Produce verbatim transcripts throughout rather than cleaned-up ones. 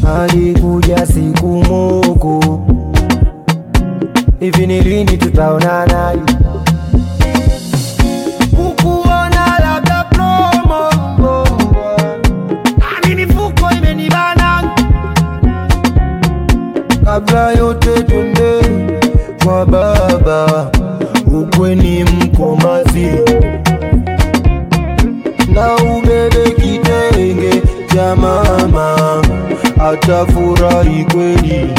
alikuja siku moko. Hivi ni lini tutaonana? Kukuona labda promo, nami mifuko imenibana. Kabla yote twende kwa baba, ukwe ni Mkomazi, na ubebe kitenge cha mama, atafurahi kweli.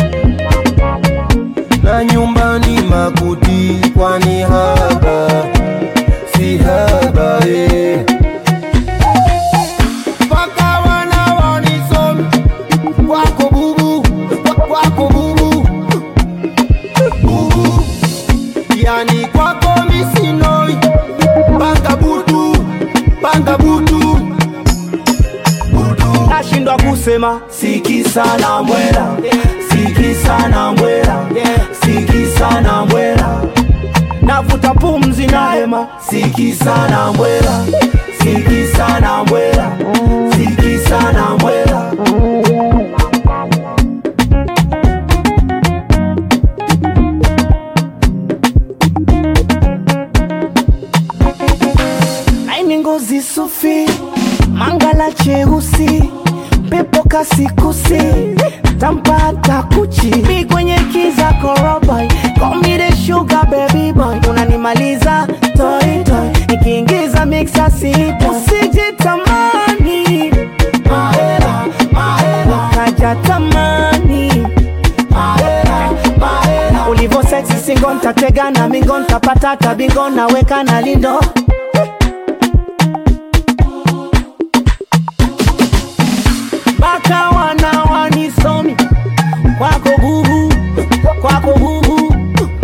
Na nyumbani makuti, kwani haba si haba eh. Paka wana wanisomi, wako bubu, wako bubu, bubu. Yani kwako misinoi, panga butu, panga butu, butu. Nashindwa kusema, siki sana mwela, siki sana mwela, siki sana mwela. Navuta pumzi na hema, siki sana mwela, siki sana mwela, siki sana mwela. Aini ngozi sufi, mangala cheusi, pepo kasikusi, tampata kuchi. Mi kwenye kiza korobai, call me the sugar baby boy. Unanimaliza toy toy, nikiingiza mixa sipo. Usijitamani, mahela, mahela, kaja tamani, mahela, mahela. Ulivo sexy singo ntatega na mingo ntapata bingo na weka na lindo. Baka wana wanisomi, kwako bubu, kwako bubu,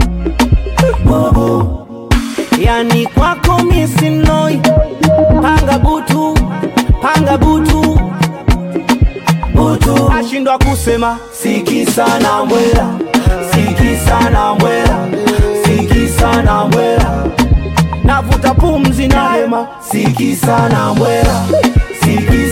bubu. Yani kwako misinoi, panga butu, panga butu, butu. Nashindwa kusema, siki sana mwela, siki sana mwela, siki sana mwela. Navuta pumzi na hema, siki sana mwela, siki